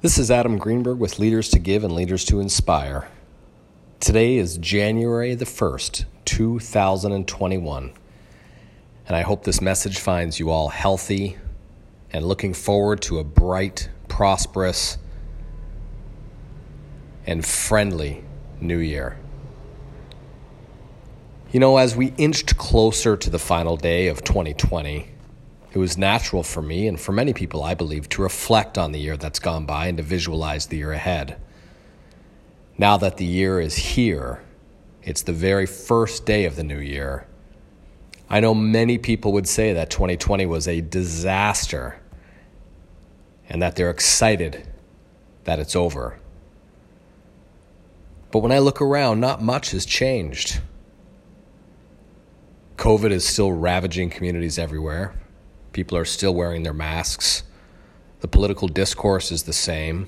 This is Adam Greenberg with Leaders to Give and Leaders to Inspire. Today is January the 1st, 2021, and I hope this message finds you all healthy and looking forward to a bright, prosperous, and friendly new year. You know, as we inched closer to the final day of 2020, it was natural for me and for many people, I believe, to reflect on the year that's gone by and to visualize the year ahead. Now that the year is here, it's the very first day of the new year. I know many people would say that 2020 was a disaster and that they're excited that it's over. But when I look around, not much has changed. COVID is still ravaging communities everywhere. People are still wearing their masks. The political discourse is the same.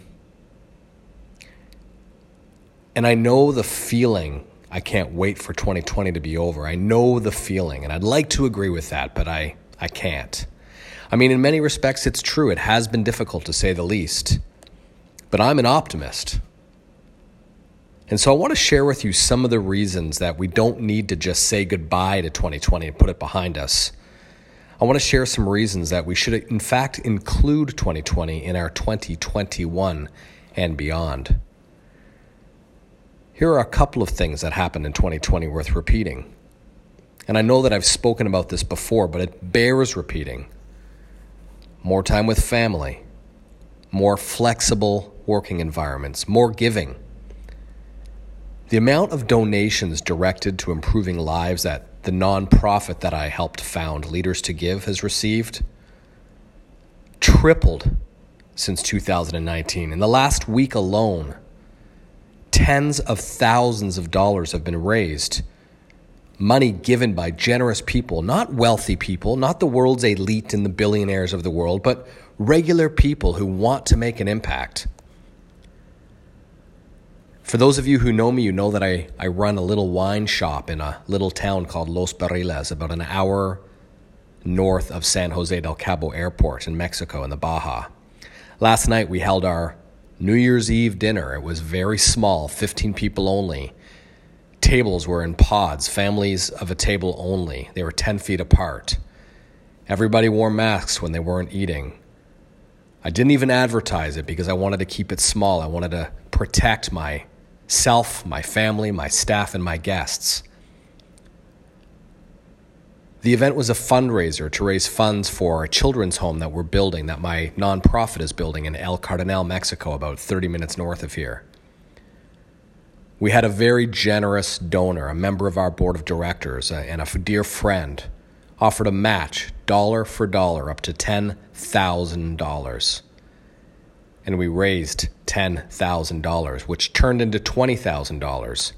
And I know the feeling, I can't wait for 2020 to be over. I know the feeling, and I'd like to agree with that, but I can't. I mean, in many respects, it's true. It has been difficult, to say the least. But I'm an optimist. And so I want to share with you some of the reasons that we don't need to just say goodbye to 2020 and put it behind us. I want to share some reasons that we should, in fact, include 2020 in our 2021 and beyond. Here are a couple of things that happened in 2020 worth repeating. And I know that I've spoken about this before, but it bears repeating. More time with family, more flexible working environments, more giving. The amount of donations directed to improving lives that the nonprofit that I helped found, Leaders to Give, has received tripled since 2019. In the last week alone, tens of thousands of dollars have been raised. Money given by generous people, not wealthy people, not the world's elite and the billionaires of the world, but regular people who want to make an impact. For those of you who know me, you know that I run a little wine shop in a little town called Los Barriles, about an hour north of San Jose del Cabo Airport in Mexico, in the Baja. Last night we held our New Year's Eve dinner. It was very small, 15 people only. Tables were in pods, families of a table only. They were 10 feet apart. Everybody wore masks when they weren't eating. I didn't even advertise it because I wanted to keep it small. I wanted to protect myself, my family, my staff, and my guests. The event was a fundraiser to raise funds for a children's home that we're building, that my nonprofit is building in El Cardenal, Mexico, about 30 minutes north of here. We had a very generous donor, a member of our board of directors, and a dear friend, offered a match, dollar for dollar, up to $10,000. And we raised $10,000, which turned into $20,000.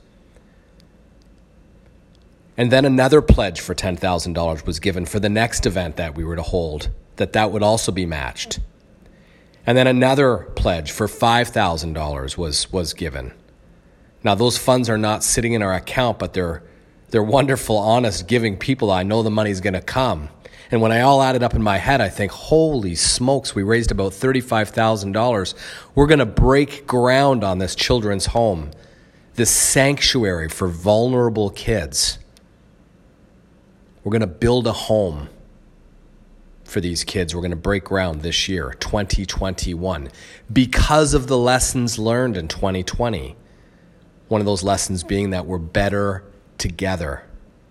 And then another pledge for $10,000 was given for the next event that we were to hold, that would also be matched. And then another pledge for $5,000 was given. Now, those funds are not sitting in our account, but they're wonderful, honest, giving people. I know the money's going to come. And when I all added up in my head, I think, holy smokes, we raised about $35,000. We're going to break ground on this children's home, this sanctuary for vulnerable kids. We're going to build a home for these kids. We're going to break ground this year, 2021, because of the lessons learned in 2020. One of those lessons being that we're better together.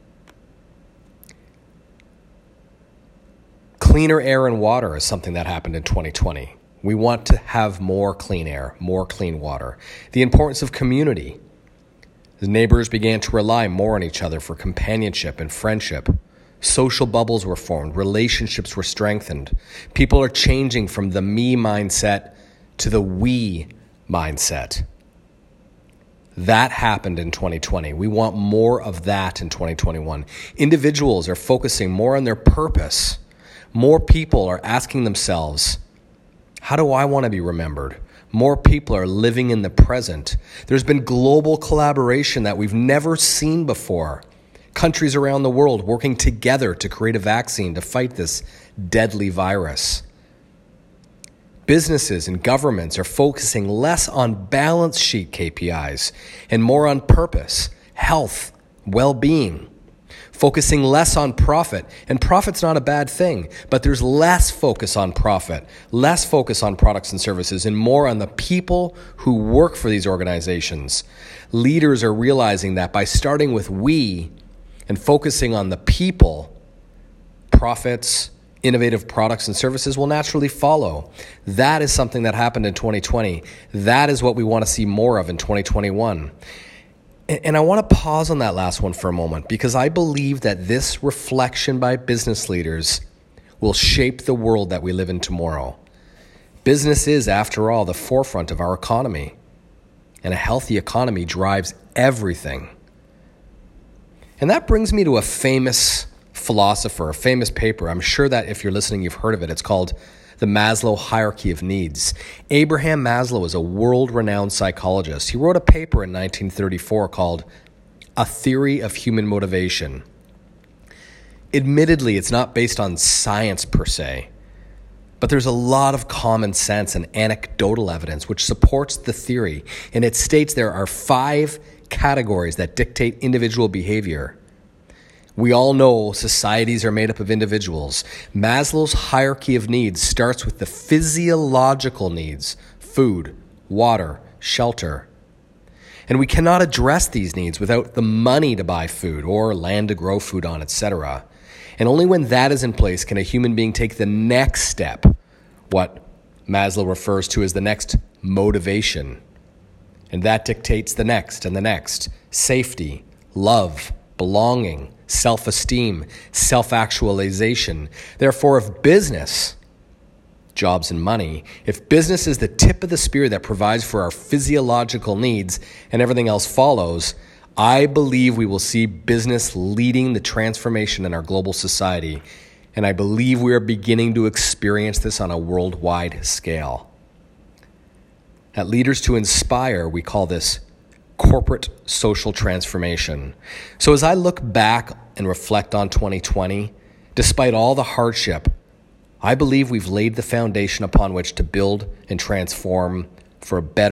Cleaner air and water is something that happened in 2020. We want to have more clean air, more clean water. The importance of community. The neighbors began to rely more on each other for companionship and friendship. Social bubbles were formed. Relationships were strengthened. People are changing from the me mindset to the we mindset. That happened in 2020. We want more of that in 2021. Individuals are focusing more on their purpose. More people are asking themselves, how do I want to be remembered? More people are living in the present. There's been global collaboration that we've never seen before. Countries around the world working together to create a vaccine to fight this deadly virus. businesses and governments are focusing less on balance sheet KPIs and more on purpose, health, well-being, focusing less on profit. And profit's not a bad thing, but there's less focus on profit, less focus on products and services, and more on the people who work for these organizations. Leaders are realizing that by starting with we and focusing on the people, profits, innovative products and services will naturally follow. That is something that happened in 2020. That is what we want to see more of in 2021. And I want to pause on that last one for a moment because I believe that this reflection by business leaders will shape the world that we live in tomorrow. Business is, after all, the forefront of our economy, and a healthy economy drives everything. And that brings me to a famous philosopher, a famous paper. I'm sure that if you're listening, you've heard of it. It's called The Maslow Hierarchy of Needs. Abraham Maslow is a world-renowned psychologist. He wrote a paper in 1934 called A Theory of Human Motivation. Admittedly, it's not based on science per se, but there's a lot of common sense and anecdotal evidence which supports the theory, and it states there are 5 categories that dictate individual behavior. We all know societies are made up of individuals. Maslow's hierarchy of needs starts with the physiological needs: food, water, shelter. And we cannot address these needs without the money to buy food or land to grow food on, etc. And only when that is in place can a human being take the next step, what Maslow refers to as the next motivation. And that dictates the next and the next: safety, love, belonging, self-esteem, self-actualization. Therefore, if business, jobs and money, if business is the tip of the spear that provides for our physiological needs and everything else follows, I believe we will see business leading the transformation in our global society. And I believe we are beginning to experience this on a worldwide scale. At Leaders to Inspire, we call this corporate social transformation. So as I look back and reflect on 2020, despite all the hardship, I believe we've laid the foundation upon which to build and transform for a better